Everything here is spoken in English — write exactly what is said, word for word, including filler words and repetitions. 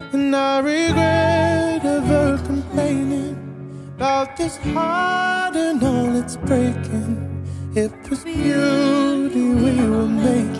And I regret ever complaining about this heart and all it's breaking. It was beauty we were making.